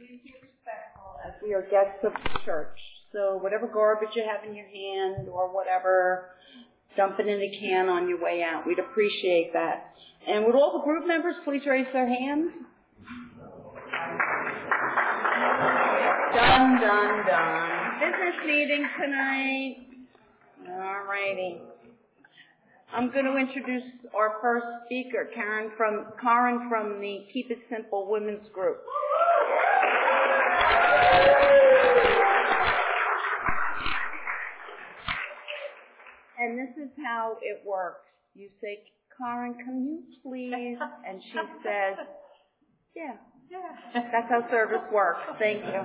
please be respectful as we are guests of the church. So whatever garbage you have in your hand or whatever, dump it in the can on your way out. We'd appreciate that. And would all the group members please raise their hands? Done. Business meeting tonight. All righty. I'm going to introduce our first speaker, Karen from the Keep It Simple Women's Group. And this is how it works. You say, Karen, can you please? And she says, yeah. That's how service works. Thank you.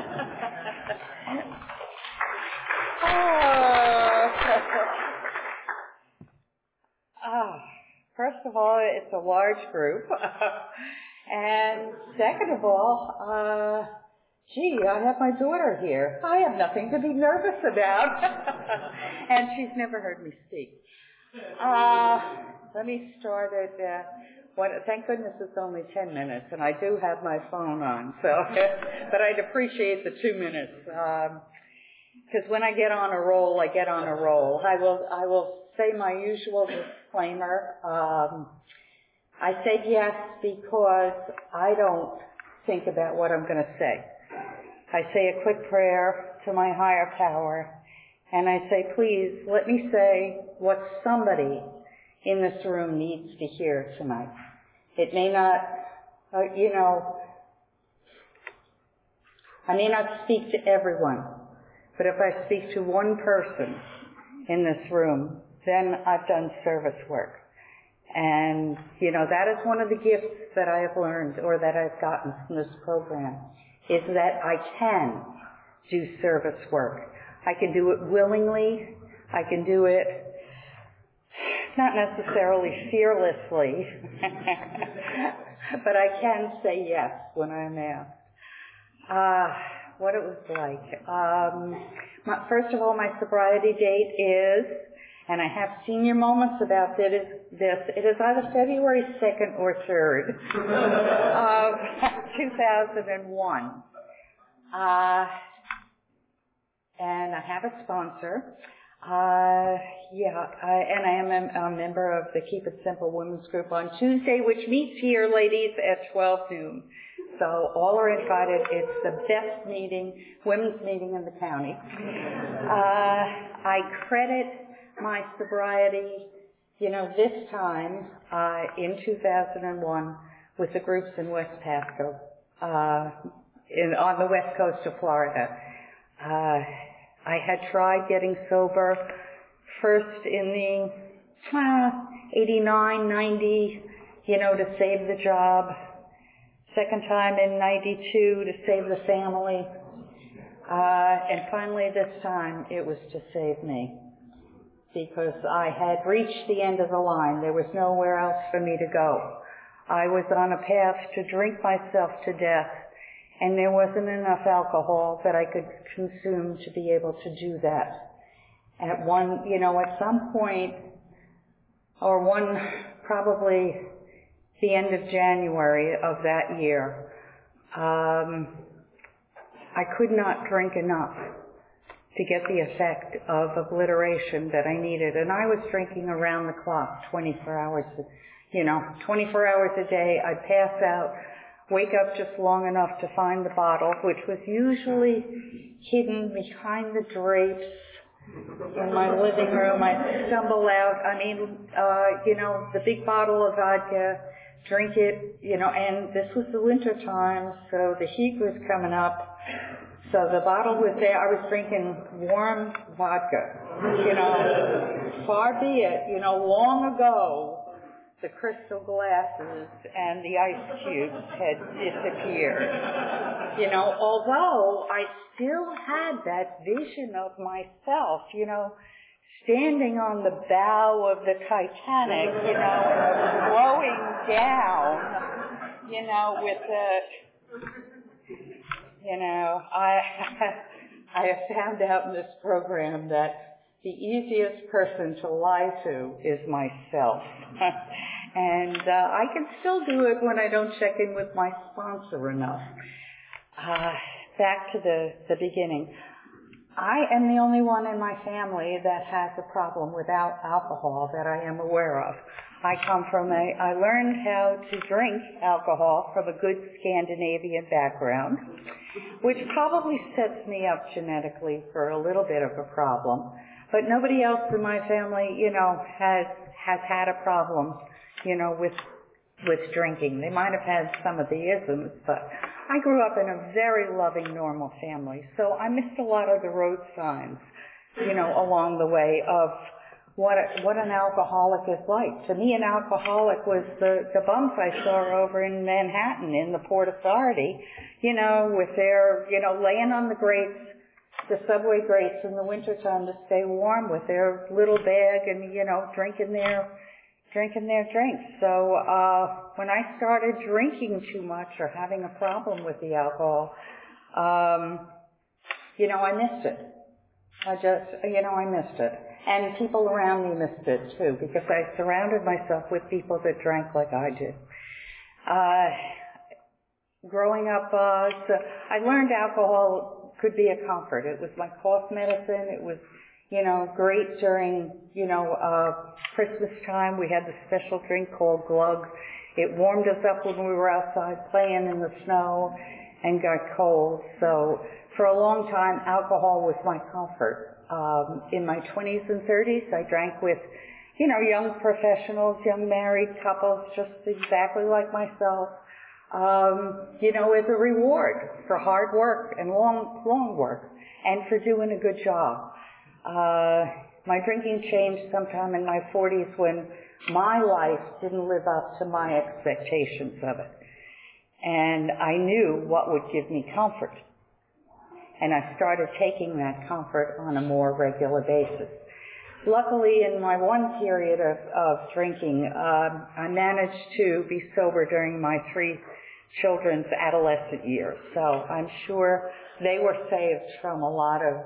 First of all, it's a large group. And second of all, I have my daughter here. I have nothing to be nervous about. And she's never heard me speak. Let me start at, thank goodness it's only 10 minutes, and I do have my phone on, so, but I'd appreciate the 2 minutes, because when I get on a roll, I get on a roll. I will say my usual disclaimer. I said yes because I don't think about what I'm going to say. I say a quick prayer to my higher power, and I say, please, let me say what somebody in this room needs to hear tonight. It may not, I may not speak to everyone, but if I speak to one person in this room, then I've done service work. And, that is one of the gifts that I have learned or that I've gotten from this program, is that I can do service work. I can do it willingly. I can do it not necessarily fearlessly, but I can say yes when I'm asked. What it was like. First of all, my sobriety date is, and I have senior moments about this, it is either February 2nd or 3rd of 2001. And I have a sponsor. And I am a member of the Keep It Simple Women's Group on Tuesday, which meets here, ladies, at 12 noon. So all are invited. It's the best women's meeting in the county. I credit my sobriety, this time in 2001 with the groups in West Pasco, on the west coast of Florida. I had tried getting sober first in the 89, 90, to save the job. Second time in 92 to save the family. And finally this time it was to save me. Because I had reached the end of the line. There was nowhere else for me to go. I was on a path to drink myself to death. And there wasn't enough alcohol that I could consume to be able to do that. At some point, probably the end of January of that year, I could not drink enough to get the effect of obliteration that I needed. And I was drinking around the clock, 24 hours a day. I'd pass out, wake up just long enough to find the bottle, which was usually hidden behind the drapes in my living room. I'd stumble out, the big bottle of vodka, drink it, and this was the winter time, so the heat was coming up. So the bottle was there. I was drinking warm vodka, far be it, long ago, the crystal glasses and the ice cubes had disappeared. Although I still had that vision of myself, standing on the bow of the Titanic, flowing down, with the, I have found out in this program that the easiest person to lie to is myself. And I can still do it when I don't check in with my sponsor enough. back to the beginning. I am the only one in my family that has a problem without alcohol that I am aware of. I learned how to drink alcohol from a good Scandinavian background, which probably sets me up genetically for a little bit of a problem. But nobody else in my family, has had a problem, with drinking. They might have had some of the isms, but I grew up in a very loving, normal family. So I missed a lot of the road signs, along the way of what an alcoholic is like. To me, an alcoholic was the bums I saw over in Manhattan in the Port Authority, with their, laying on the grates, the subway grates in the wintertime to stay warm with their little bag and, drinking their drinks. So when I started drinking too much or having a problem with the alcohol, I missed it. I missed it. And people around me missed it too, because I surrounded myself with people that drank like I did. Growing up, so I learned alcohol could be a comfort. It was my cough medicine. It was, great during, Christmas time. We had the special drink called Glug. It warmed us up when we were outside playing in the snow and got cold. So for a long time, alcohol was my comfort. In my 20s and 30s, I drank with, young professionals, young married couples, just exactly like myself, as a reward for hard work and long work and for doing a good job. My drinking changed sometime in my 40s when my life didn't live up to my expectations of it. And I knew what would give me comfort. And I started taking that comfort on a more regular basis. Luckily, in my one period of drinking, I managed to be sober during my 3 children's adolescent years. So I'm sure they were saved from a lot of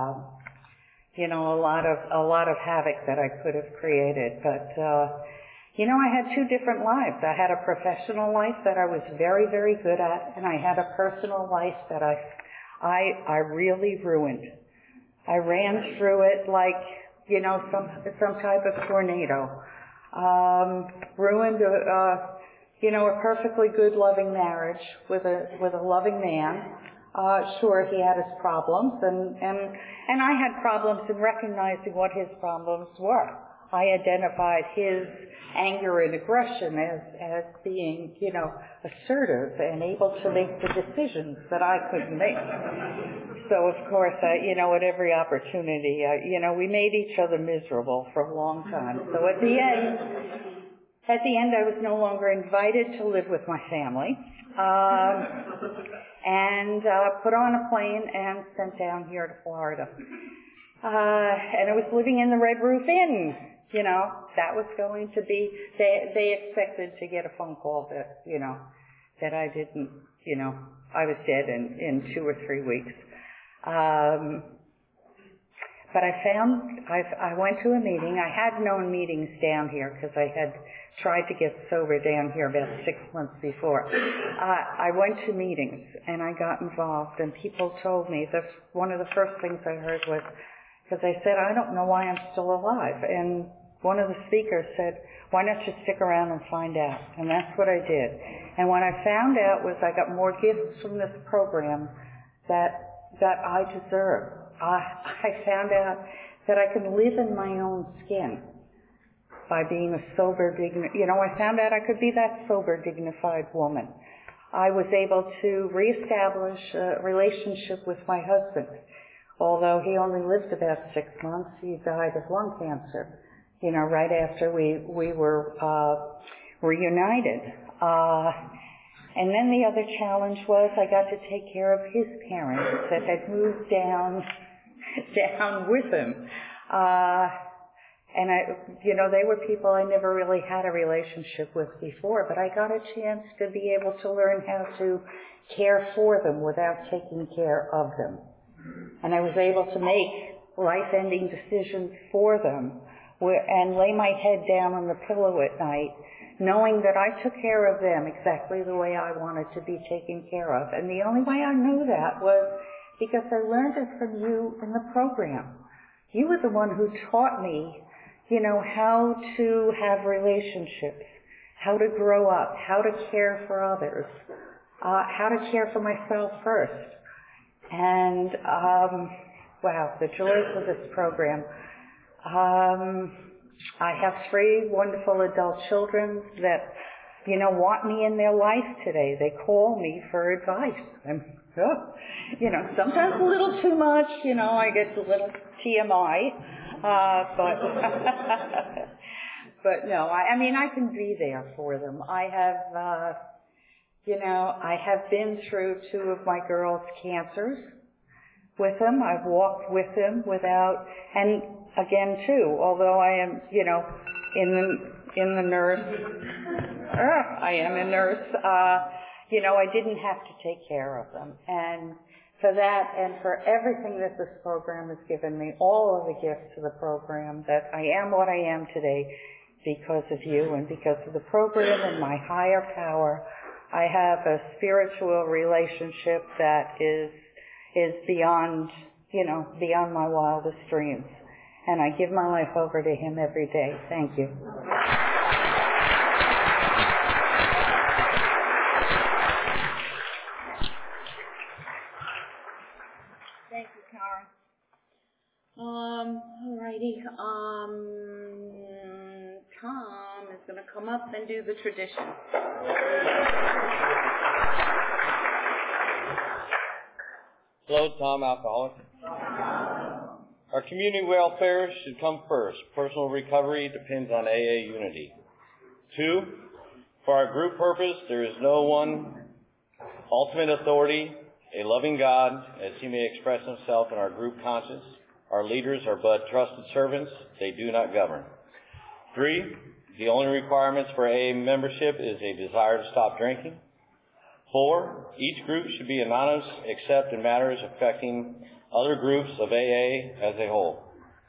havoc that I could have created. But, I had 2 different lives. I had a professional life that I was very, very good at, and I had a personal life that I really ruined. I ran through it like, some type of tornado. Ruined a perfectly good, loving marriage with a loving man. Sure, he had his problems, and I had problems in recognizing what his problems were. I identified his anger and aggression as being, assertive and able to make the decisions that I couldn't make. So, of course, at every opportunity, we made each other miserable for a long time. So at the end, I was no longer invited to live with my family, and put on a plane and sent down here to Florida. And I was living in the Red Roof Inn. That was going to be, they expected to get a phone call that, that I didn't, I was dead in 2 or 3 weeks. But I went to a meeting. I had known meetings down here because I had tried to get sober down here about 6 months before. I went to meetings and I got involved, and people told me that one of the first things I heard was, because I said, I don't know why I'm still alive. And one of the speakers said, why don't you stick around and find out? And that's what I did. And what I found out was I got more gifts from this program that I deserve. I found out that I can live in my own skin by being a sober, I found out I could be that sober, dignified woman. I was able to reestablish a relationship with my husband. Although he only lived about 6 months, he died of lung cancer, right after we were reunited. And then the other challenge was I got to take care of his parents that had moved down with him. And they were people I never really had a relationship with before, but I got a chance to be able to learn how to care for them without taking care of them. And I was able to make life-ending decisions for them and lay my head down on the pillow at night knowing that I took care of them exactly the way I wanted to be taken care of. And the only way I knew that was because I learned it from you in the program. You were the one who taught me, how to have relationships, how to grow up, how to care for others, how to care for myself first. And, wow, the joys of this program. I have 3 wonderful adult children that, want me in their life today. They call me for advice. And, sometimes a little too much, I get a little TMI, but no, I can be there for them. I have been through 2 of my girls' cancers with them. I've walked with them and again too, although I am, in the nurse, I am a nurse, I didn't have to take care of them. And for that and for everything that this program has given me, all of the gifts of the program, that I am what I am today because of you and because of the program and my higher power. I have a spiritual relationship that is beyond, beyond my wildest dreams. And I give my life over to him every day. Thank you. Thank you, Karen. Alrighty. Tom is going to come up and do the tradition. Hello, Tom, alcoholic. Our community welfare should come first. Personal recovery depends on AA unity. 2, for our group purpose, there is no one ultimate authority, a loving God, as he may express himself in our group conscience. Our leaders are but trusted servants. They do not govern. 3, the only requirements for AA membership is a desire to stop drinking. 4, each group should be anonymous except in matters affecting other groups of AA as a whole.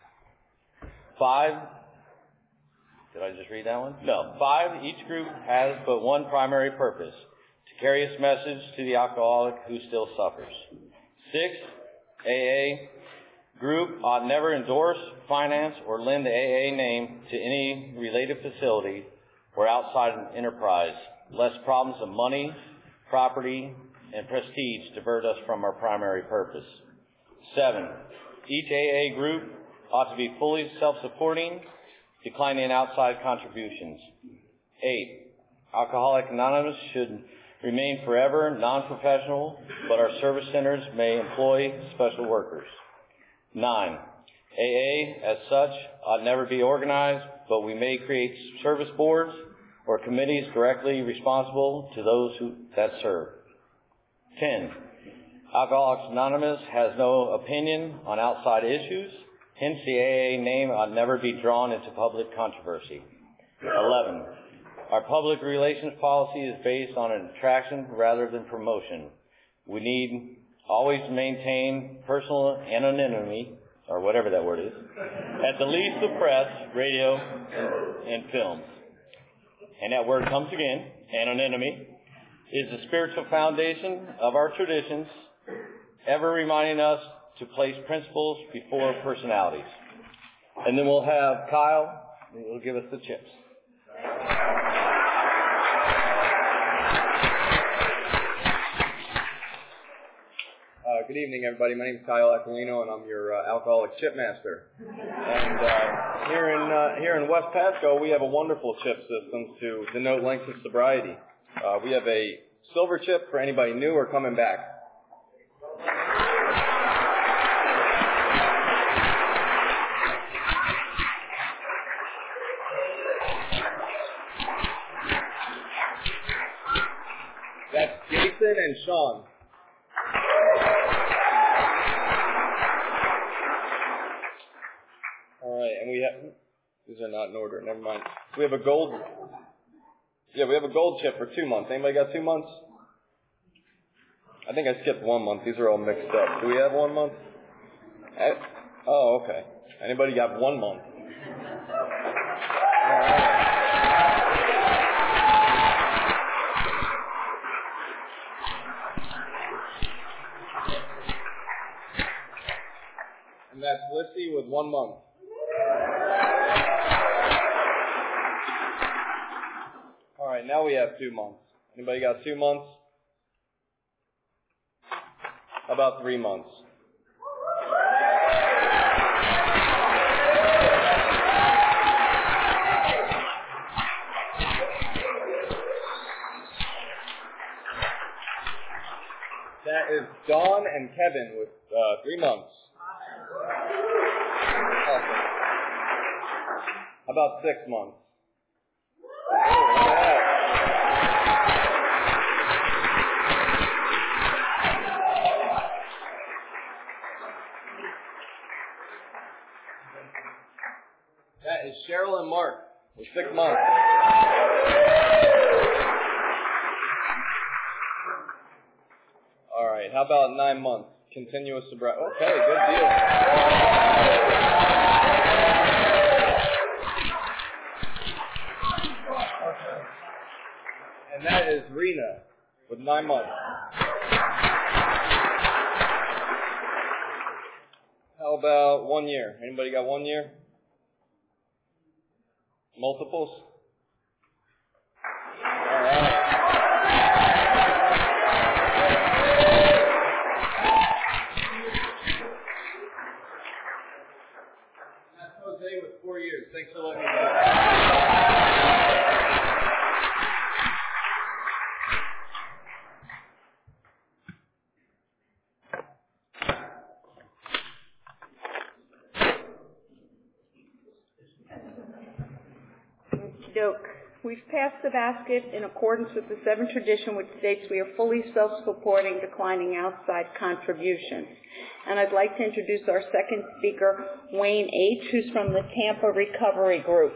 5, did I just read that one? No. 5, each group has but one primary purpose, to carry its message to the alcoholic who still suffers. 6, AA group ought never endorse, finance, or lend the AA name to any related facility or outside an enterprise, lest problems of money, property, and prestige divert us from our primary purpose. 7, each AA group ought to be fully self-supporting, declining outside contributions. 8, Alcoholics Anonymous should remain forever non-professional, but our service centers may employ special workers. 9, AA as such ought never be organized, but we may create service boards or committees directly responsible to those that serve. 10, Alcoholics Anonymous has no opinion on outside issues, hence the AA name ought never be drawn into public controversy. 11, our public relations policy is based on attraction rather than promotion. We need always maintain personal anonymity, or whatever that word is, at the least of press, radio, and films. And that word comes again, anonymity, is the spiritual foundation of our traditions, ever reminding us to place principles before personalities. And then we'll have Kyle, who will give us the chips. Good evening, everybody. My name is Kyle Aquilino, and I'm your alcoholic chip master. And here in West Pasco, we have a wonderful chip system to denote length of sobriety. We have a silver chip for anybody new or coming back. That's Jason and Sean. And we have, these are not in order, never mind. We have a gold, we have a gold chip for 2 months. Anybody got 2 months? I think I skipped 1 month. These are all mixed up. Do we have 1 month? Oh, okay. Anybody got 1 month? All right. And that's Lissy with 1 month. All right, now we have 2 months. Anybody got 2 months? How about 3 months? That is Dawn and Kevin with 3 months. Awesome. How about 6 months? That is Cheryl and Mark with 6 months. All right, how about 9 months? Continuous sobriety. Okay, good deal. And that is Rena with 9 months. How about 1 year? Anybody got 1 year? Multiples? All right. That's Jose with 4 years. Thanks for letting me know. We've passed the basket in accordance with the 7th tradition, which states we are fully self-supporting, declining outside contributions. And I'd like to introduce our second speaker, Wayne H., who's from the Tampa Recovery Group.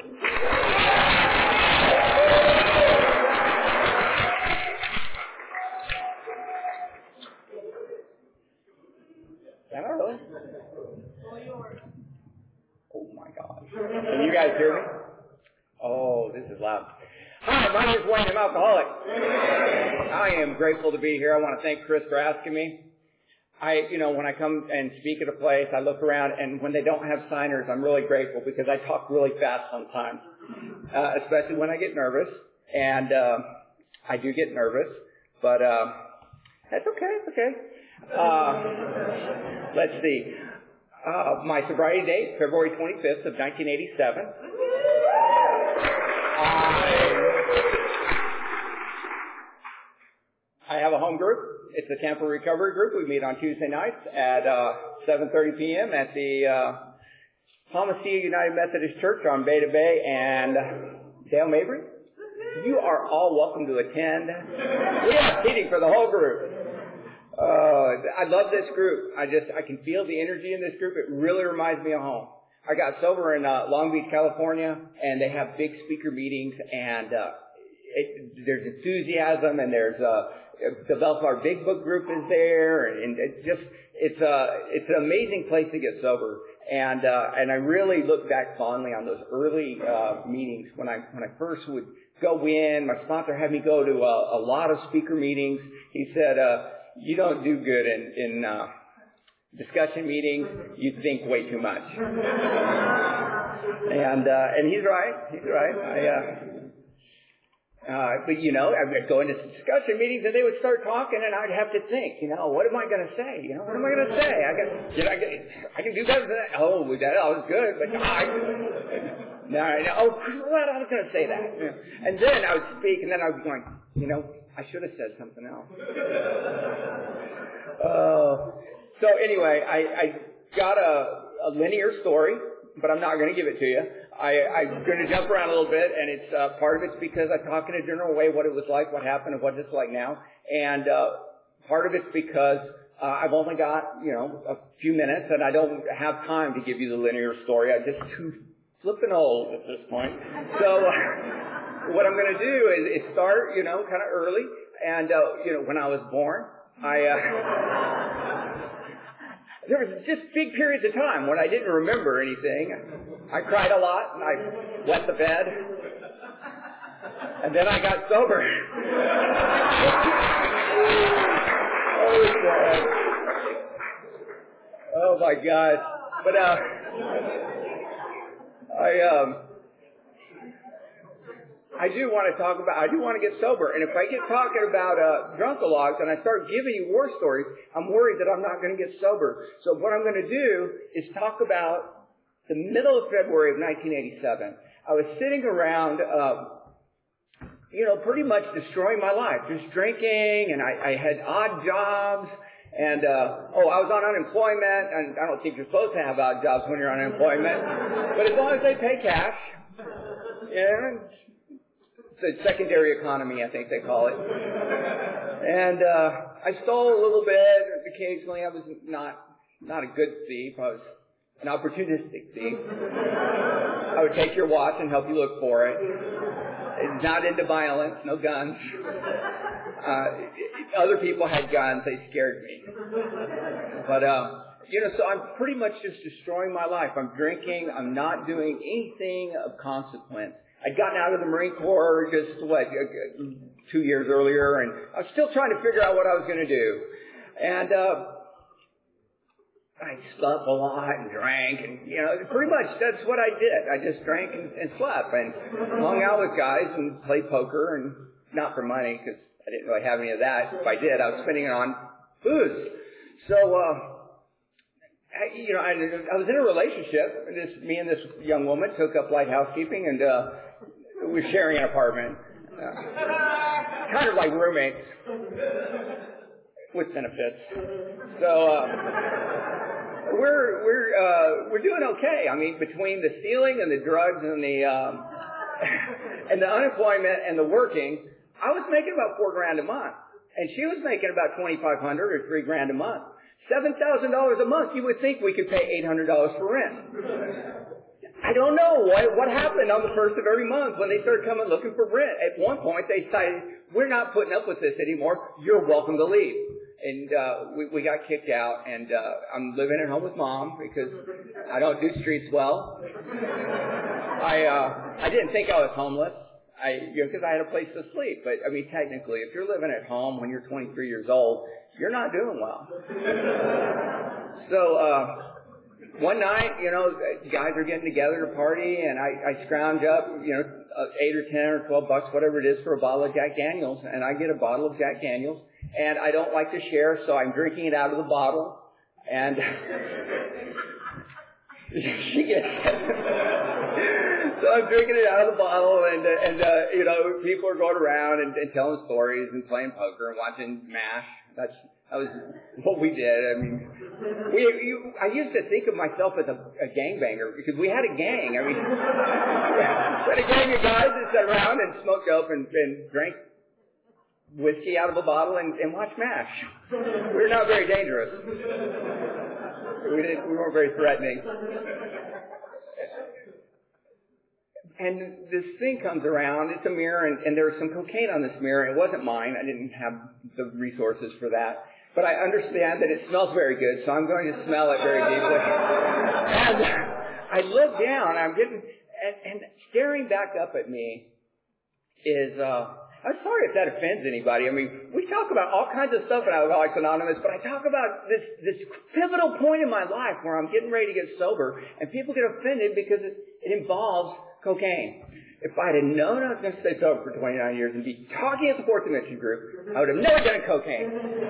Am I really? Oh my God. Can you guys hear me? Oh, this is loud. Hi, my name is Wayne. I'm alcoholic. I am grateful to be here. I want to thank Chris for asking me. When I come and speak at a place, I look around, and when they don't have signers, I'm really grateful because I talk really fast sometimes, especially when I get nervous. And I do get nervous, but that's okay. It's okay. Let's see. My sobriety date, February 25th of 1987. I have a home group. It's a Tampa Recovery Group. We meet on Tuesday nights at 7:30 p.m. at the Palmacia United Methodist Church on Beta Bay and Dale Mabry. You are all welcome to attend. We have seating for the whole group. I love this group. I can feel the energy in this group. It really reminds me of home. I got sober in Long Beach, California, and they have big speaker meetings, and there's enthusiasm, and there's develop our big book group is there, and it's an amazing place to get sober, and I really look back fondly on those early meetings when I first would go in. My sponsor had me go to a lot of speaker meetings. He said, "You don't do good in discussion meetings. You think way too much." And he's right. He's right. But I would go into discussion meetings and they would start talking and I'd have to think, what am I going to say? What am I going to say? I can do better than that. Oh, that was good, but I was going to say that. And then I would speak and then I was going, I should have said something else. So anyway, I got a linear story, but I'm not going to give it to you. I'm going to jump around a little bit, and it's part of it's because I talk in a general way what it was like, what happened, and what it's like now. And part of it's because I've only got, a few minutes, and I don't have time to give you the linear story. I'm just too flippin' old at this point. So what I'm going to do is start, kind of early. And, when I was born, there was just big periods of time when I didn't remember anything. I cried a lot, and I wet the bed. And then I got sober. Oh, my God. But I do want to get sober. And if I get talking about drunkalogs and I start giving you war stories, I'm worried that I'm not going to get sober. So what I'm going to do is talk about the middle of February of 1987. I was sitting around, pretty much destroying my life, just drinking, and I had odd jobs. And, I was on unemployment, and I don't think you're supposed to have odd jobs when you're on unemployment, but as long as they pay cash, it's a secondary economy, I think they call it. And, I stole a little bit, occasionally I was not a good thief, I was an opportunistic thief. I would take your watch and help you look for it. It's not into violence, no guns. Other people had guns, they scared me. But, so I'm pretty much just destroying my life. I'm drinking, I'm not doing anything of consequence. I'd gotten out of the Marine Corps just, 2 years earlier, and I was still trying to figure out what I was going to do. And, I slept a lot and drank, and, pretty much that's what I did. I just drank and slept and hung out with guys and played poker, and not for money, because I didn't really have any of that. If I did, I was spending it on booze. So, I was in a relationship, and me and this young woman took up light housekeeping, and we were sharing an apartment, kind of like roommates, with benefits. So, we're doing okay. I mean, between the stealing and the drugs and the and the unemployment and the working, I was making about $4,000 a month, and she was making about $2,500 or $3,000 a month. $7,000 a month. You would think we could pay $800 for rent. I don't know what happened on the first of every month when they started coming looking for rent. At one point, they decided, we're not putting up with this anymore. You're welcome to leave. And we got kicked out, and I'm living at home with Mom because I don't do streets well. I didn't think I was homeless. Because I had a place to sleep. But, I mean, technically, if you're living at home when you're 23 years old, you're not doing well. So, one night, guys are getting together to party, and I scrounge up, $8 or 10 or $12, whatever it is, for a bottle of Jack Daniels, and I get a bottle of Jack Daniels, and I don't like to share, so I'm drinking it out of the bottle, and she gets So I'm drinking it out of the bottle, and people are going around and telling stories and playing poker and watching MASH. That was what we did. I mean, I used to think of myself as a gangbanger because we had a gang. I mean, we had a gang of guys that sat around and smoked dope and drank whiskey out of a bottle and watched MASH. We were not very dangerous. We weren't very threatening. And this thing comes around, it's a mirror, and there was some cocaine on this mirror. It wasn't mine. I didn't have the resources for that. But I understand that it smells very good, so I'm going to smell it very deeply. And I look down, and staring back up at me is, I'm sorry if that offends anybody. I mean, we talk about all kinds of stuff in Alcoholics Anonymous, but I talk about this pivotal point in my life where I'm getting ready to get sober, and people get offended because it involves cocaine. If I had known I was going to stay sober for 29 years and be talking at the Fourth Dimension group, I would have never done cocaine.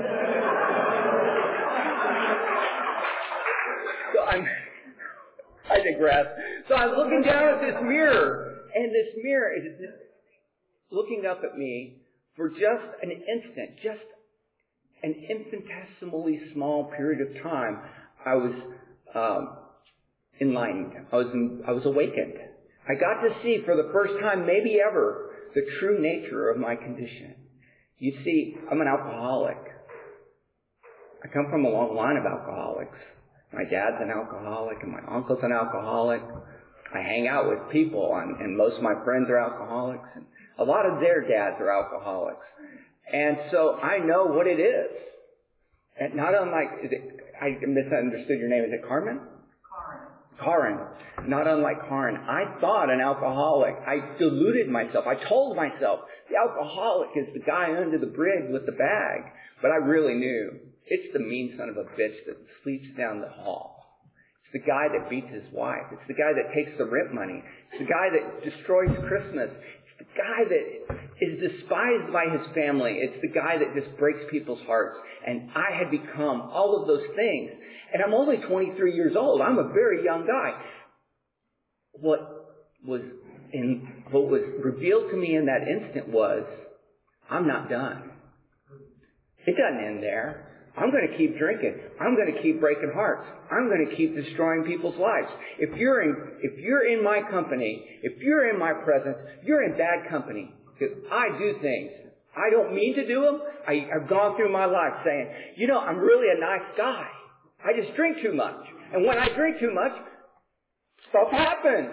So I digress. So I'm looking down at this mirror, and this mirror is looking up at me for just an instant, just an infinitesimally small period of time. I was enlightened. I was awakened. I got to see for the first time, maybe ever, the true nature of my condition. You see, I'm an alcoholic. I come from a long line of alcoholics. My dad's an alcoholic, and my uncle's an alcoholic. I hang out with people, and most of my friends are alcoholics, and a lot of their dads are alcoholics. And so I know what it is. And not unlike, I misunderstood your name. Is it Carmen? Karen. Not unlike Karen. I thought an alcoholic. I deluded myself. I told myself the alcoholic is the guy under the bridge with the bag. But I really knew it's the mean son of a bitch that sleeps down the hall. It's It's the guy that beats his wife. It's the guy that takes the rent money. It's the guy that destroys Christmas. It's the guy that is despised by his family. It's the guy that just breaks people's hearts. And I had become all of those things. And I'm only 23 years old. I'm a very young guy. What was revealed to me in that instant was, I'm not done. It doesn't end there. I'm going to keep drinking. I'm going to keep breaking hearts. I'm going to keep destroying people's lives. If you're in my company, if you're in my presence, you're in bad company. Because I do things. I don't mean to do them. I've gone through my life saying, I'm really a nice guy. I just drink too much. And when I drink too much, stuff happens.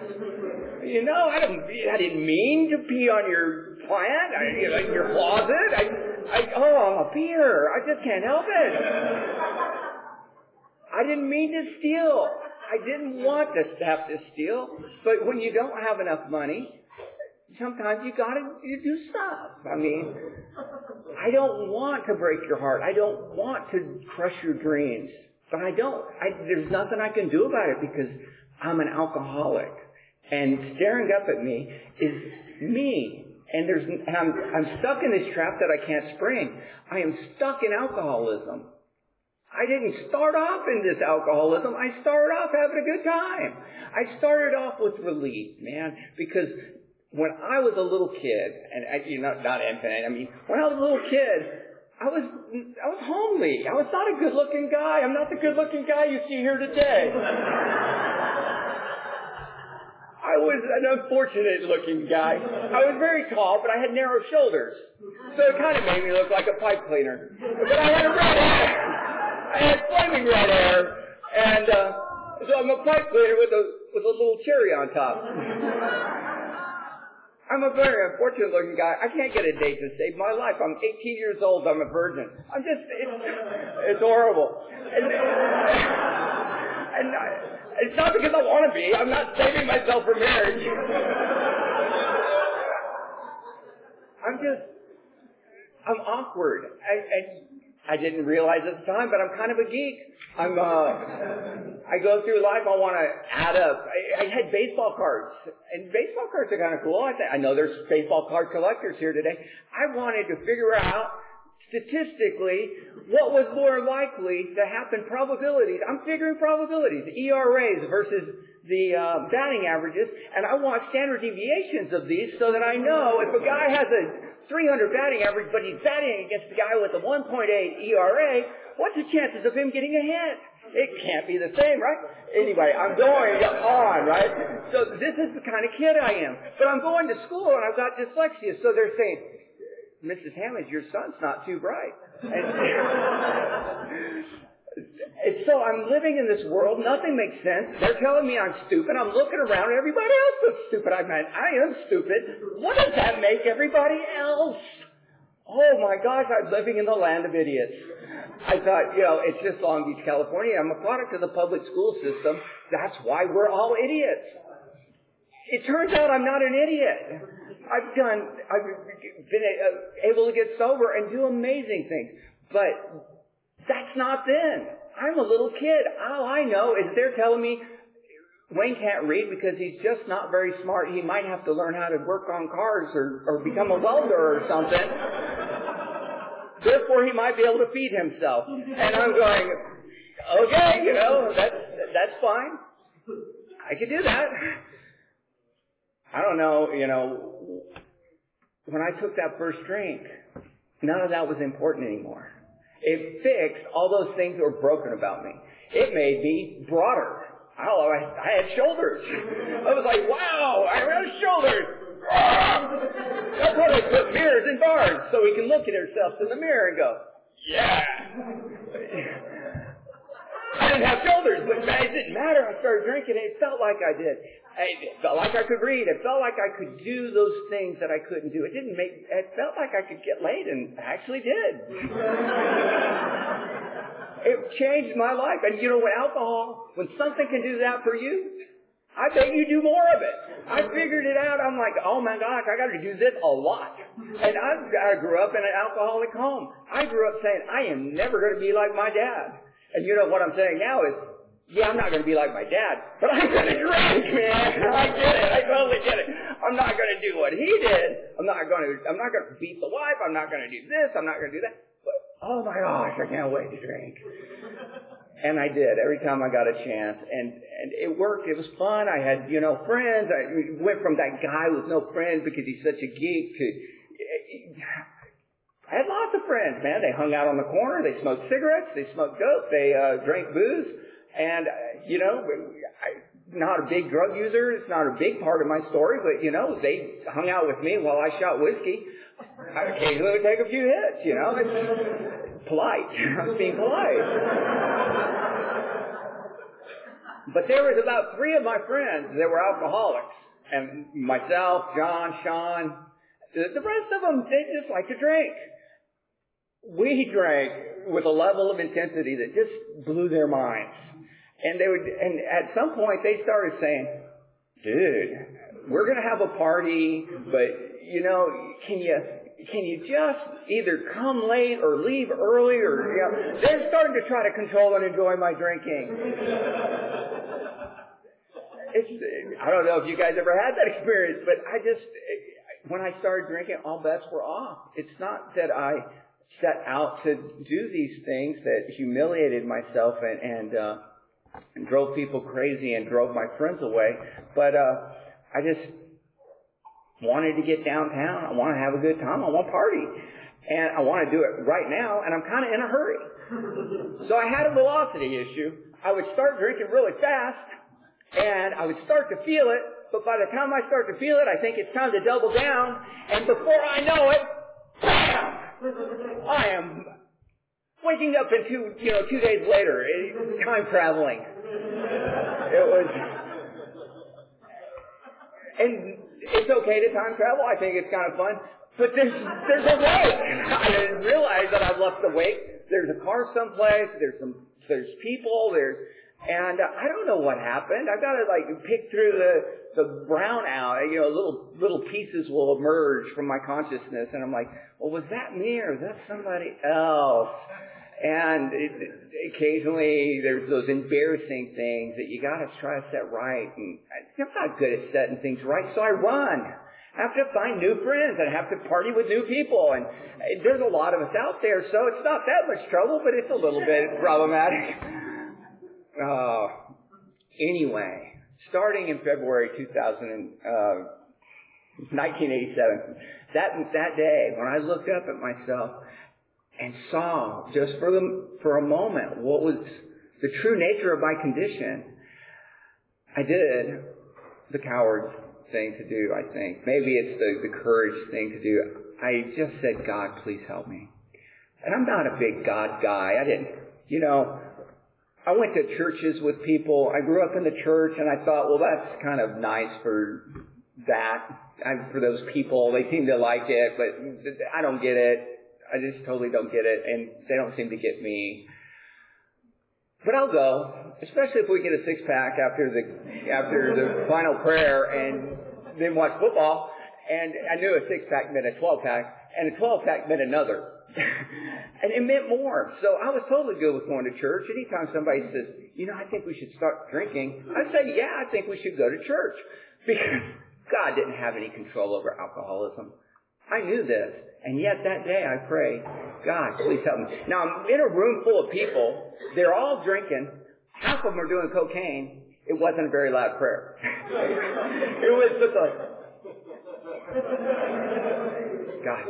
I didn't mean to pee on your plant, your closet. I'm a peer. I just can't help it. I didn't mean to steal. I didn't want to have to steal. But when you don't have enough money, sometimes you do stuff. I don't want to break your heart. I don't want to crush your dreams. But I don't. There's nothing I can do about it because I'm an alcoholic. And staring up at me is me. And I'm stuck in this trap that I can't spring. I am stuck in alcoholism. I didn't start off in this alcoholism. I started off having a good time. I started off with relief, man, because when I was a little kid, and not infant, when I was a little kid, I was homely. I was not a good-looking guy. I'm not the good-looking guy you see here today. I was an unfortunate-looking guy. I was very tall, but I had narrow shoulders. So it kind of made me look like a pipe cleaner. But I had red hair. I had flaming red hair. And so I'm a pipe cleaner with a little cherry on top. I'm a very unfortunate-looking guy. I can't get a date to save my life. I'm 18 years old. I'm a virgin. It's horrible. And it's not because I want to be. I'm not saving myself for marriage. I'm awkward. I didn't realize at the time, but I'm kind of a geek. I go through life, I want to add up. I had baseball cards, and baseball cards are kind of cool. I know there's baseball card collectors here today. I wanted to figure out statistically what was more likely to happen, probabilities. I'm figuring probabilities, ERAs versus the batting averages, and I want standard deviations of these so that I know if a guy has a 300 batting average, but he's batting against the guy with a 1.8 ERA, what's the chances of him getting a hit? It can't be the same, right? Anyway, I'm going on, right? So this is the kind of kid I am. But I'm going to school and I've got dyslexia, so they're saying, Mrs. Hammond, your son's not too bright. And so I'm living in this world. Nothing makes sense. They're telling me I'm stupid. I'm looking around. Everybody else looks stupid. I am stupid. What does that make everybody else? Oh my gosh, I'm living in the land of idiots. I thought, it's just Long Beach, California. I'm a product of the public school system. That's why we're all idiots. It turns out I'm not an idiot. I've been able to get sober and do amazing things. But that's not then. I'm a little kid. All I know is they're telling me Wayne can't read because he's just not very smart. He might have to learn how to work on cars or become a welder or something. Therefore, he might be able to feed himself. And I'm going, okay, that's fine. I can do that. I don't know, when I took that first drink, none of that was important anymore. It fixed all those things that were broken about me. It made me broader. I had shoulders. I was like, wow, I have shoulders. That's why they put mirrors in bars, so we can look at ourselves in the mirror and go, yeah. I didn't have shoulders, but it didn't matter. I started drinking, and it felt like I did. It felt like I could read. It felt like I could do those things that I couldn't do. It felt like I could get laid, and I actually did. It changed my life. And when something can do that for you, I bet you do more of it. I figured it out. I'm like, oh my gosh, I got to do this a lot. And I grew up in an alcoholic home. I grew up saying, I am never going to be like my dad. And what I'm saying now is, yeah, I'm not going to be like my dad, but I'm going to drink, man. I get it. I totally get it. I'm not going to do what he did. I'm not going to beat the wife. I'm not going to do this. I'm not going to do that. But, oh my gosh, I can't wait to drink. And I did every time I got a chance. And it worked. It was fun. I had, friends. I went from that guy with no friends because he's such a geek to, I had lots of friends, man. They hung out on the corner. They smoked cigarettes. They smoked dope. They drank booze. And, I'm not a big drug user. It's not a big part of my story. But, they hung out with me while I shot whiskey. I occasionally would take a few hits, It's polite. I was being polite. But there was about 3 of my friends that were alcoholics. And myself, John, Sean, the rest of them, they just like to drink. We drank with a level of intensity that just blew their minds. And at some point they started saying, dude, we're going to have a party, but, can you just either come late or leave early or, they're starting to try to control and enjoy my drinking. I don't know if you guys ever had that experience, but when I started drinking, all bets were off. It's not that I set out to do these things that humiliated myself and drove people crazy and drove my friends away, but I just wanted to get downtown. I want to have a good time. I want to party. And I want to do it right now, and I'm kind of in a hurry. So I had a velocity issue. I would start drinking really fast, and I would start to feel it, but by the time I start to feel it, I think it's time to double down, and before I know it, bam! I am waking up in 2 days later, time traveling. It was, and it's okay to time travel. I think it's kind of fun. But there's a wake. I didn't realize that I've left the wake. There's a car someplace. There's people. And I don't know what happened. I've got to pick through the brownout. Little pieces will emerge from my consciousness, and I'm like, well, was that me or was that somebody else? And occasionally there's those embarrassing things that you got to try to set right. And I'm not good at setting things right, so I run. I have to find new friends and I have to party with new people. And there's a lot of us out there, so it's not that much trouble, but it's a little bit problematic. Anyway, starting in February 1987, that day when I looked up at myself and saw just for a moment what was the true nature of my condition, I did the coward thing to do, I think. Maybe it's the courage thing to do. I just said, God, please help me. And I'm not a big God guy. I went to churches with people. I grew up in the church, and I thought, well, that's kind of nice for for those people. They seem to like it, but I don't get it. I just totally don't get it, and they don't seem to get me. But I'll go, especially if we get a 6-pack after the final prayer and then watch football. And I knew a 6-pack meant a 12-pack, and a 12-pack meant another. And it meant more. So I was totally good with going to church. Anytime somebody says, I think we should start drinking, I'd say, yeah, I think we should go to church. Because God didn't have any control over alcoholism. I knew this. And yet that day I prayed, God, please help me. Now I'm in a room full of people. They're all drinking. Half of them are doing cocaine. It wasn't a very loud prayer. It was just like, God.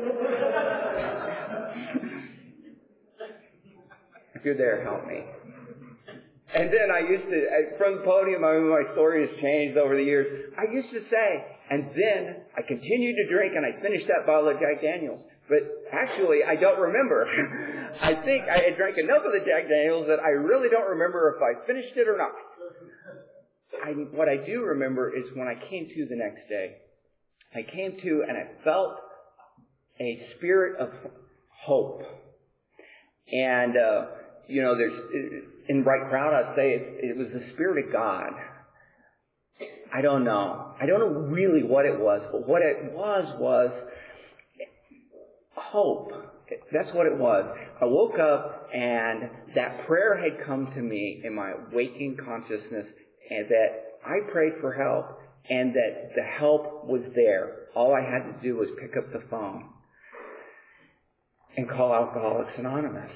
If you're there, help me. And then I used to, from the podium, my story has changed over the years. I used to say, and then I continued to drink and I finished that bottle of Jack Daniels. But actually, I don't remember. I think I had drank enough of the Jack Daniels that I really don't remember if I finished it or not. What I do remember is when I came to the next day. I came to and I felt a spirit of hope. And, there's, in Bright Crowd, I'd say it was the Spirit of God. I don't know. I don't know really what it was, but what it was hope. That's what it was. I woke up and that prayer had come to me in my waking consciousness, and that I prayed for help and that the help was there. All I had to do was pick up the phone and call Alcoholics Anonymous.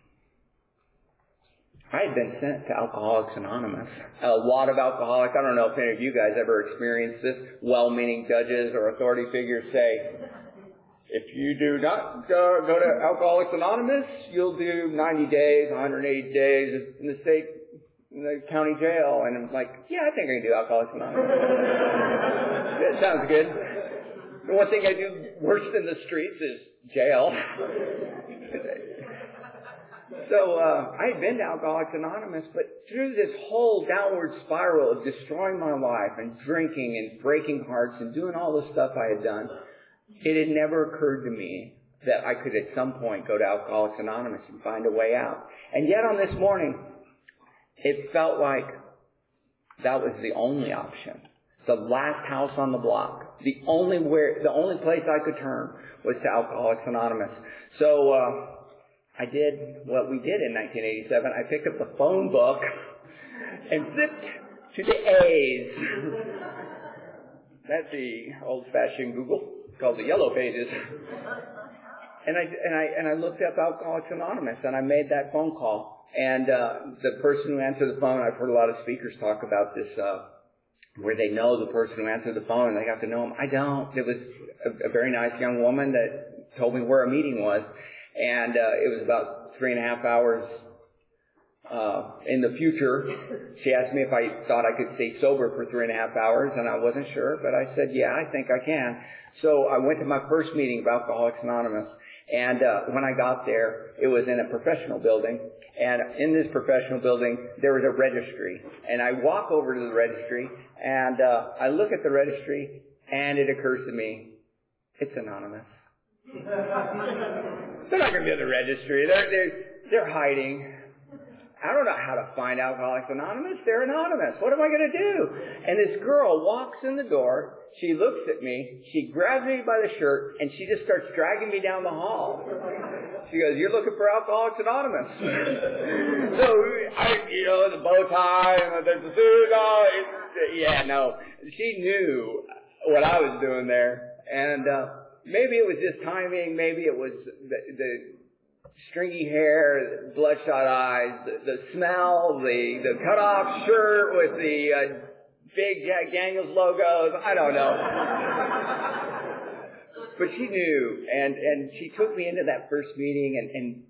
I had been sent to Alcoholics Anonymous. A lot of alcoholics, I don't know if any of you guys ever experienced this, well-meaning judges or authority figures say, if you do not go to Alcoholics Anonymous, you'll do 90 days, 180 days in the county jail. And I'm like, yeah, I think I can do Alcoholics Anonymous. That sounds good. The one thing I do worse than the streets is jail. So I had been to Alcoholics Anonymous, but through this whole downward spiral of destroying my life and drinking and breaking hearts and doing all the stuff I had done, it had never occurred to me that I could at some point go to Alcoholics Anonymous and find a way out. And yet on this morning, it felt like that was the only option. The last house on the block. The only place I could turn was to Alcoholics Anonymous. So I did what we did in 1987. I picked up the phone book and zipped to the A's. That's the old-fashioned Google, called the Yellow Pages. And I looked up Alcoholics Anonymous, and I made that phone call. And the person who answered the phone, I've heard a lot of speakers talk about this, where they know the person who answered the phone and they got to know him. I don't. It was a very nice young woman that told me where a meeting was. And it was about 3.5 hours in the future. She asked me if I thought I could stay sober for 3.5 hours, and I wasn't sure, but I said, yeah, I think I can. So I went to my first meeting of Alcoholics Anonymous, and when I got there, it was in a professional building, and in this professional building, there was a registry. And I walk over to the registry, and I look at the registry, and it occurs to me, it's anonymous. They're not going to be in the registry. They're hiding. I don't know how to find Alcoholics Anonymous. They're anonymous. What am I going to do? And this girl walks in the door. She looks at me. She grabs me by the shirt, and she just starts dragging me down the hall. She goes, "You're looking for Alcoholics Anonymous." So, the bow tie and the suit. No. She knew what I was doing there, and maybe it was just timing. Maybe it was the stringy hair, bloodshot eyes, the smell, the cut-off shirt with the big Jack Daniels logos. I don't know. But she knew, and she took me into that first meeting, and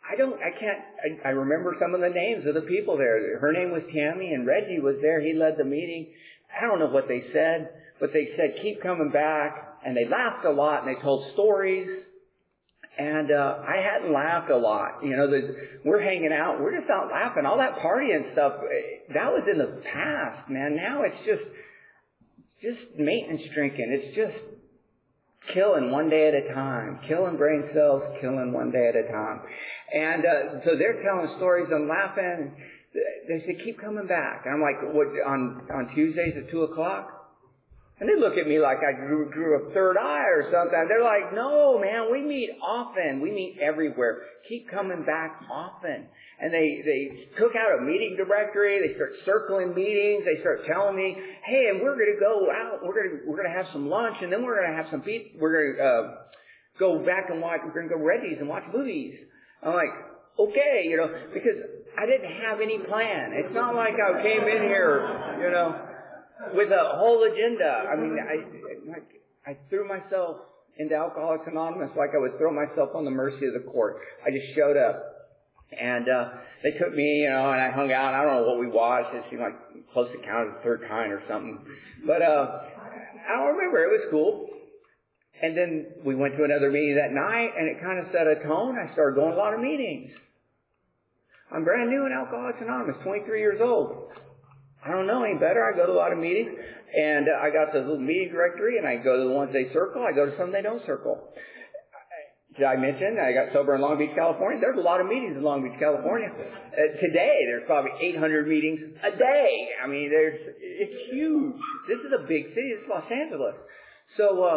I remember some of the names of the people there. Her name was Tammy, and Reggie was there. He led the meeting. I don't know what they said, but they said, keep coming back. And they laughed a lot, and they told stories. And I hadn't laughed a lot. We're hanging out. We're just out laughing. All that partying stuff, that was in the past, man. Now it's just maintenance drinking. It's just killing one day at a time. Killing brain cells, killing one day at a time. And so they're telling stories and laughing. They said, keep coming back. And I'm like, what, on Tuesdays at 2 o'clock? And they look at me like I grew a third eye or something. They're like, no, man, we meet often. We meet everywhere. Keep coming back often. And they took out a meeting directory. They start circling meetings. They start telling me, hey, and we're going to go out. We're going to have some lunch, and then we're going to have some pizza. We're going to go back and watch. We're going to go Reggie's and watch movies. I'm like, okay, because I didn't have any plan. It's not like I came in here, with a whole agenda. I mean, I threw myself into Alcoholics Anonymous like I would throw myself on the mercy of the court. I just showed up. And they took me, and I hung out. I don't know what we watched. It seemed like Close Encounters of the Third Kind or something. But I don't remember. It was cool. And then we went to another meeting that night, and it kind of set a tone. I started going to a lot of meetings. I'm brand new in Alcoholics Anonymous, 23 years old. I don't know any better. I go to a lot of meetings, and I got the little meeting directory, and I go to the ones they circle. I go to some they don't circle. Did I mention I got sober in Long Beach, California? There's a lot of meetings in Long Beach, California. Today, there's probably 800 meetings a day. I mean, it's huge. This is a big city. It's Los Angeles. So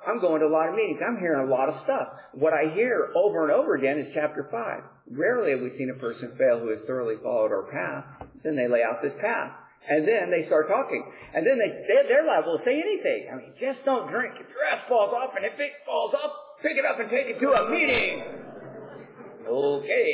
I'm going to a lot of meetings. I'm hearing a lot of stuff. What I hear over and over again is chapter 5. Rarely have we seen a person fail who has thoroughly followed our path. Then they lay out this path. And then they start talking. And then they're liable to say anything. I mean, just don't drink. If your dress falls off, and if it falls off, pick it up and take it to a meeting. Okay.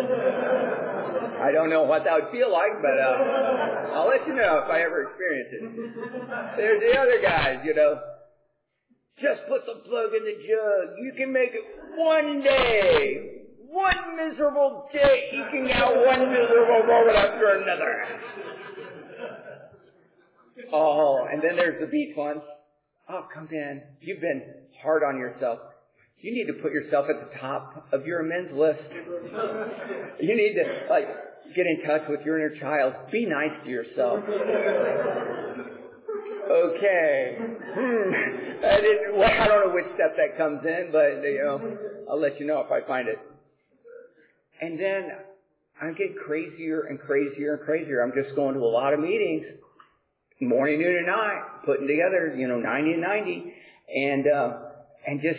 I don't know what that would feel like, but I'll let you know if I ever experience it. There's the other guys, Just put some plug in the jug. You can make it one day. One miserable day eking out one miserable moment after another. Oh, and then there's the beach ones. Oh, come in. You've been hard on yourself. You need to put yourself at the top of your amends list. You need to, get in touch with your inner child. Be nice to yourself. Okay. I don't know which step that comes in, but, I'll let you know if I find it. And then I'm getting crazier and crazier and crazier. I'm just going to a lot of meetings, morning, noon, and night, putting together, 90 and 90, and just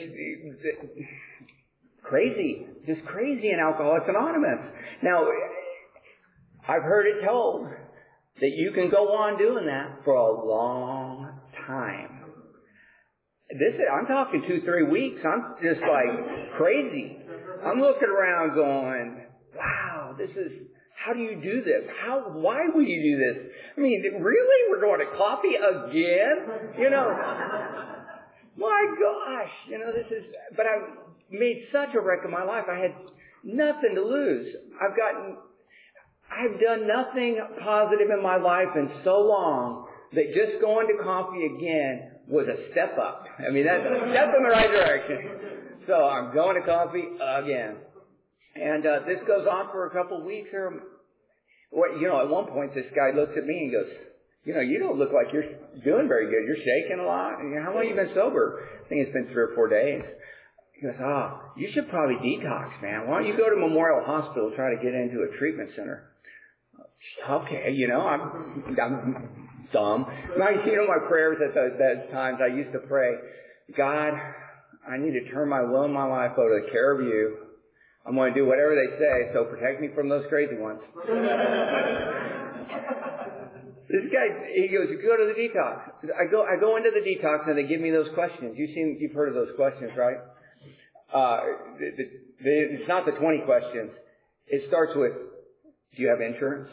crazy in Alcoholics Anonymous. Now, I've heard it told that you can go on doing that for a long time. I'm talking 2-3 weeks. I'm just crazy. I'm looking around going, wow, how do you do this? Why would you do this? I mean, really? We're going to coffee again? My gosh, but I've made such a wreck of my life. I had nothing to lose. I've done nothing positive in my life in so long that just going to coffee again was a step up. I mean, that's a step in the right direction. So I'm going to coffee again. And this goes on for a couple of weeks. At one point, this guy looks at me and goes, you don't look like you're doing very good. You're shaking a lot. How long have you been sober? I think it's been 3 or 4 days. He goes, you should probably detox, man. Why don't you go to Memorial Hospital, try to get into a treatment center? Okay, I'm dumb. My prayers at those times, I used to pray, God, I need to turn my will and my life over to the care of you. I'm going to do whatever they say, so protect me from those crazy ones. This guy, he goes, you go to the detox. I go into the detox and they give me those questions. You've heard of those questions, right? It's not the 20 questions. It starts with, do you have insurance?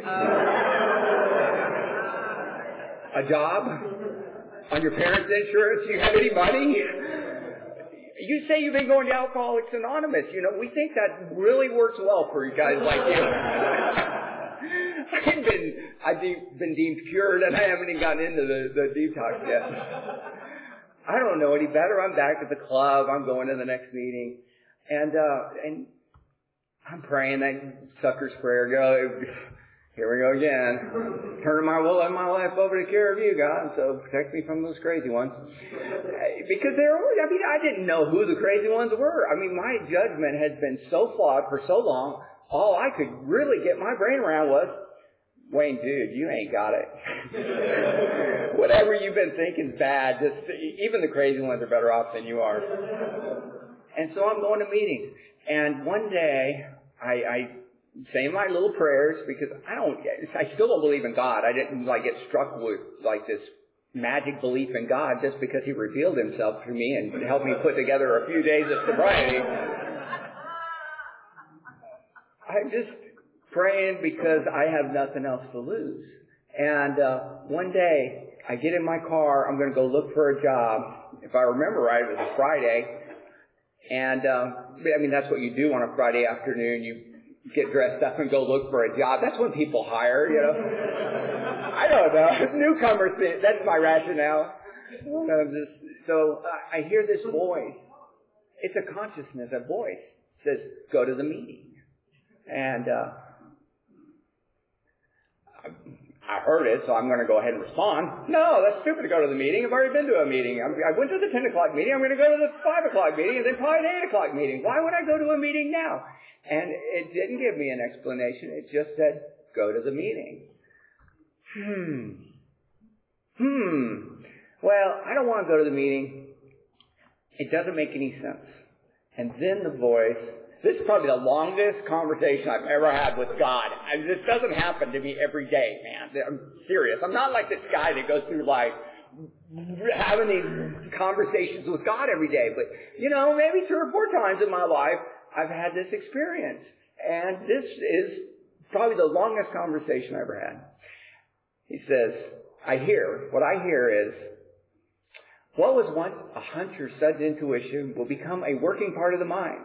A job? On your parents' insurance? Do you have any money? You say you've been going to Alcoholics Anonymous. We think that really works well for you guys like you. I've been deemed cured and I haven't even gotten into the detox yet. I don't know any better. I'm back at the club. I'm going to the next meeting. And I'm praying that sucker's prayer. Here we go again. Turning my will and my life over to care of you, God. So protect me from those crazy ones. Because I didn't know who the crazy ones were. My judgment has been so flawed for so long. All I could really get my brain around was, Wayne, dude, you ain't got it. Whatever you've been thinking's bad. Even the crazy ones are better off than you are. And so I'm going to meetings. And one day, I say my little prayers because I still don't believe in God. I didn't get struck with this magic belief in God just because He revealed Himself to me and helped me put together a few days of sobriety. I'm just praying because I have nothing else to lose. And one day, I get in my car. I'm going to go look for a job. If I remember right, it was a Friday. And that's what you do on a Friday afternoon. You get dressed up and go look for a job. That's when people hire, I don't know. Newcomers, that's my rationale. So I hear this voice. It's a consciousness, a voice. It says, go to the meeting. And I heard it, so I'm going to go ahead and respond. No, that's stupid to go to the meeting. I've already been to a meeting. I went to the 10 o'clock meeting. I'm going to go to the 5 o'clock meeting and then probably an 8 o'clock meeting. Why would I go to a meeting now? And it didn't give me an explanation. It just said, go to the meeting. Well, I don't want to go to the meeting. It doesn't make any sense. And then the voice, this is probably the longest conversation I've ever had with God. This doesn't happen to me every day, man. I'm serious. I'm not like this guy that goes through life having these conversations with God every day. But, maybe 3 or 4 times in my life, I've had this experience. And this is probably the longest conversation I ever had. He says, what I hear is, what was once a hunch or sudden intuition will become a working part of the mind.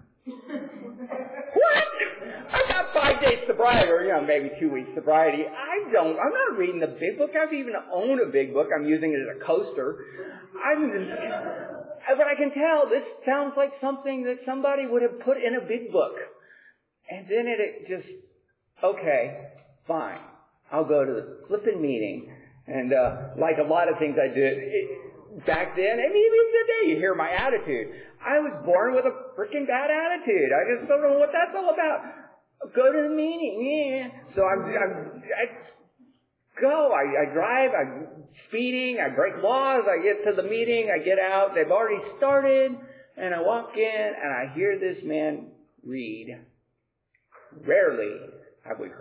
What? I've got 5 days sobriety, or maybe 2 weeks sobriety. I'm not reading the big book. I don't even own a big book. I'm using it as a coaster. But I can tell this sounds like something that somebody would have put in a big book. And then it just, okay, fine. I'll go to the flipping meeting. And like a lot of things I did back then, and even today, you hear my attitude. I was born with a freaking bad attitude. I just don't know what that's all about. Go to the meeting, yeah. So I go. I drive. I'm speeding. I break laws. I get to the meeting. I get out. They've already started, and I walk in, and I hear this man read. Rarely have we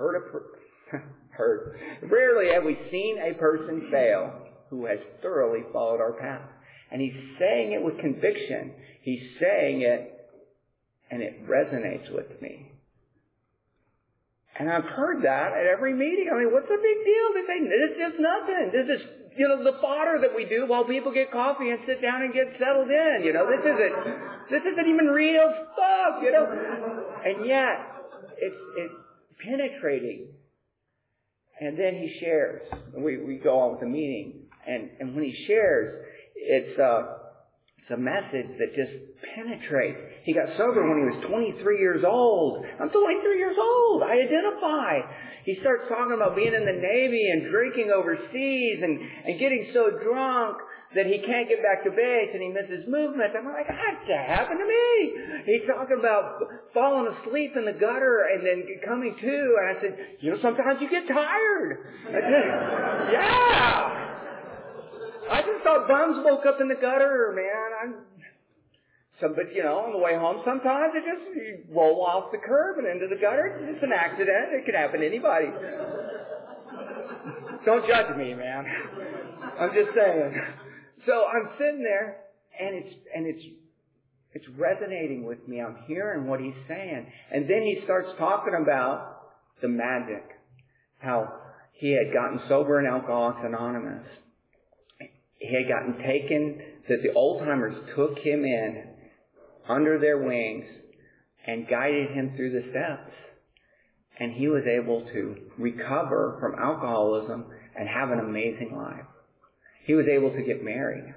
Rarely have we seen a person fail who has thoroughly followed our path. And he's saying it with conviction. He's saying it, and it resonates with me. And I've heard that at every meeting. I mean, what's the big deal? They say, this is nothing. This is, the fodder that we do while people get coffee and sit down and get settled in. This isn't even real stuff, And yet, it's penetrating. And then he shares. We go on with the meeting. And when he shares, it's a message that just penetrates. He got sober when he was 23 years old. I'm 23 years old. I identify. He starts talking about being in the Navy and drinking overseas and getting so drunk that he can't get back to base and he misses movement. I'm like, that happened to me. He's talking about falling asleep in the gutter and then coming to. And I said, sometimes you get tired. I said, yeah. I just thought bums woke up in the gutter, man. But on the way home, sometimes you roll off the curb and into the gutter. It's an accident. It can happen to anybody. Don't judge me, man. I'm just saying. So I'm sitting there, and it's resonating with me. I'm hearing what he's saying, and then he starts talking about the magic, how he had gotten sober in Alcoholics Anonymous. He had gotten taken, that the old-timers took him in under their wings and guided him through the steps. And he was able to recover from alcoholism and have an amazing life. He was able to get married,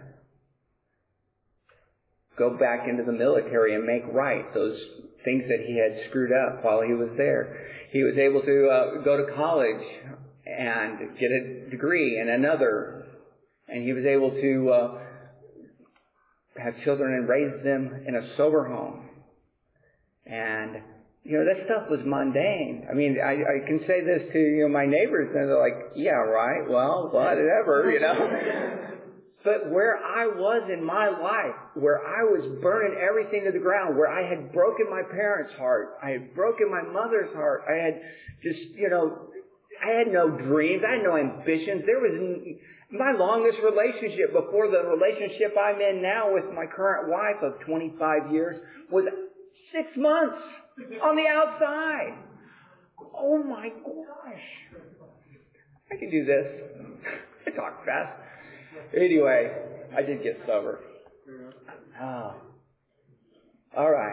go back into the military and make right those things that he had screwed up while he was there. He was able to go to college and get a degree and another. And he was able to have children and raise them in a sober home. And, that stuff was mundane. I mean, I can say this to, my neighbors, and they're like, yeah, right, well, whatever, But where I was in my life, where I was burning everything to the ground, where I had broken my parents' heart, I had broken my mother's heart, I had just, I had no dreams, I had no ambitions. There was my longest relationship before the relationship I'm in now with my current wife of 25 years was 6 months on the outside. Oh my gosh. I can do this. I talk fast. Anyway, I did get sober. Oh. All right.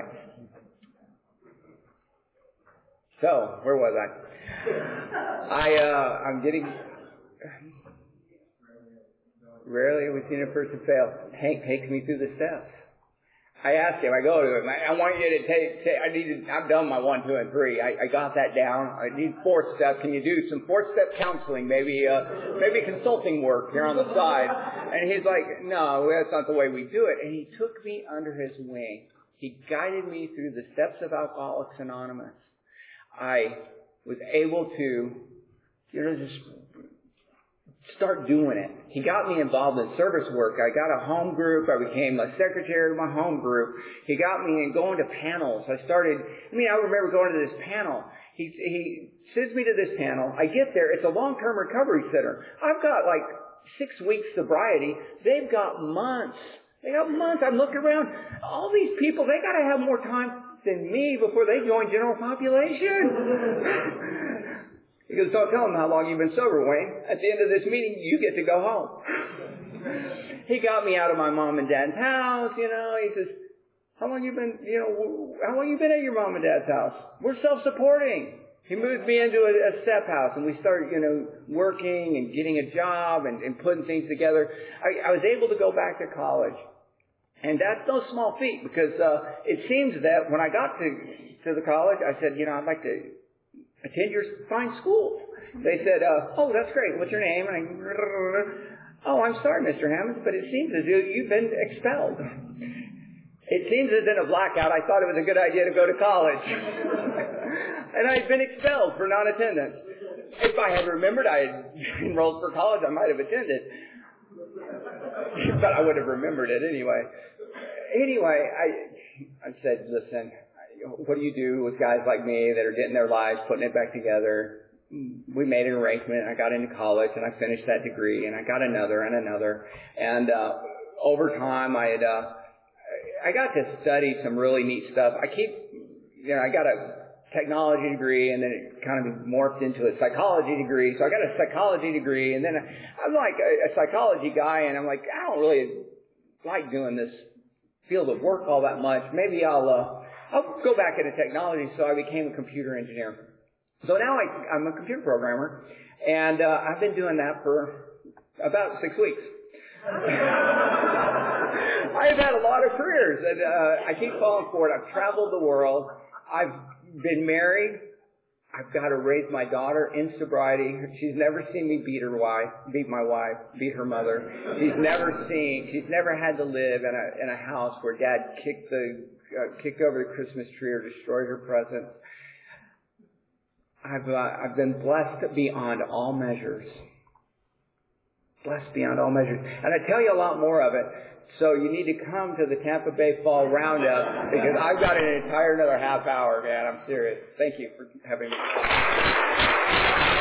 So, where was I? I'm getting... Rarely have we seen a person fail. Hank takes me through the steps. I ask him, I go to him, I want you to I've done my 1, 2, and 3. I got that down. I need 4th step. Can you do some 4th step counseling? Maybe consulting work here on the side. And he's like, no, that's not the way we do it. And he took me under his wing. He guided me through the steps of Alcoholics Anonymous. I was able to, just start doing it. He got me involved in service work. I got a home group. I became a secretary of my home group. He got me in going to panels. I remember going to this panel. He sends me to this panel. I get there. It's a long-term recovery center. I've got like 6 weeks sobriety. They've got months. I'm looking around. All these people, they got to have more time than me before they join general population. He goes, don't tell them how long you've been sober, Wayne. At the end of this meeting, you get to go home. He got me out of my mom and dad's house, He says, how long you been at your mom and dad's house? We're self-supporting. He moved me into a step house, and we started, working and getting a job and putting things together. I was able to go back to college. And that's no small feat, because it seems that when I got to the college, I said, I'd like to attend your fine school. They said, oh, that's great. What's your name? And I'm sorry, Mr. Hammonds, but it seems as though you've been expelled. It seems as in a blackout, I thought it was a good idea to go to college. And I'd been expelled for non-attendance. If I had remembered I had enrolled for college, I might have attended. But I would have remembered it anyway. I said, listen, what do you do with guys like me that are getting their lives, putting it back together? We made an arrangement. I got into college, and I finished that degree, and I got another and another. And over time, I got to study some really neat stuff. I got a technology degree, and then it kind of morphed into a psychology degree. So I got a psychology degree, and then I'm like a psychology guy, and I'm like, I don't really like doing this field of work all that much. Maybe I'll go back into technology. So I became a computer engineer. So now I'm a computer programmer, and I've been doing that for about 6 weeks. I've had a lot of careers, and I keep falling for it. I've traveled the world. I've been married. I've got to raise my daughter in sobriety. She's never seen me beat my wife, beat her mother. She's never had to live in a house where Dad kicked over the Christmas tree or destroyed her presents. I've been blessed beyond all measures. Blessed beyond all measures. And I tell you a lot more of it. So you need to come to the Tampa Bay Fall Roundup, because I've got an entire another half hour, man. I'm serious. Thank you for having me.